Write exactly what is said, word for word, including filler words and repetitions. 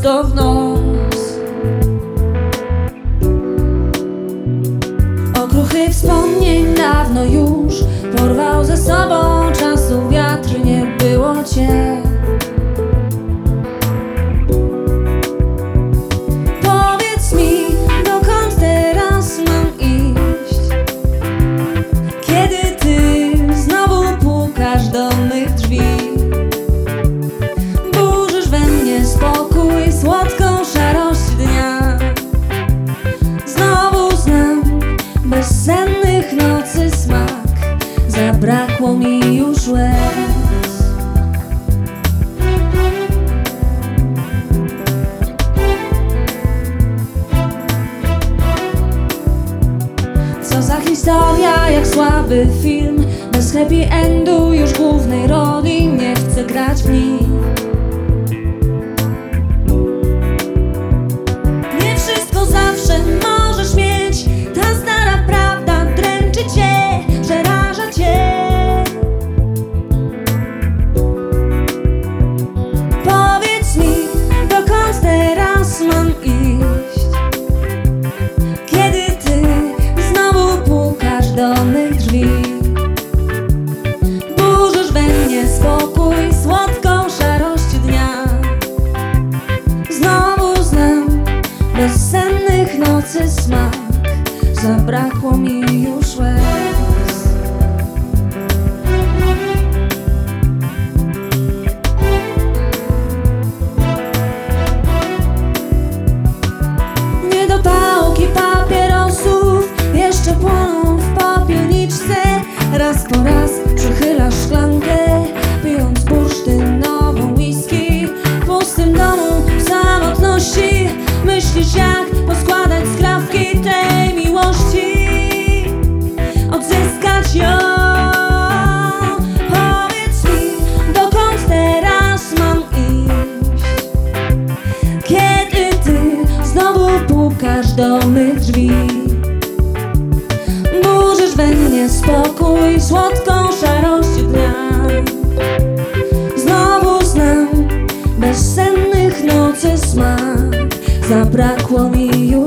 prosto w nos. Okruchy wspomnień dawno już porwał ze sobą czasu wiatr, nie było cię. Powiedz mi, dokąd teraz mam iść, kiedy ty znowu pukasz do mych drzwi. Burzysz we mnie spokój, słodką szarość dnia. Znowu znam bezsennych nocy smak, zabrakło mi już łez. Co za historia, jak słaby film, bez happy endu, już głównej roli nie chcę grać w nim. Nie wszystko zawsze możesz mieć, ta stara prawda dręczy cię, przeraża cię. Powiedz mi, dokąd teraz mam iść, kiedy ty znowu pukasz do mych drzwi. Burzysz we mnie spokój, słodką szarość dnia. Znowu znam bezsennych nocy smak, zabrakło mi już łez. Niedopałki papierosów jeszcze płoną w popielniczce. Raz po raz przechylasz szklankę, pijąc bursztynową whisky. W pustym domu, w samotności myślisz, jak poskładać skrawki tej miłości, odzyskać ją. Powiedz mi, dokąd teraz mam iść, kiedy ty znowu pukasz do mych drzwi. Burzysz we mnie spokój, słodką szarość dnia. Znowu znam bezsennych nocy smak, zabrakło mi już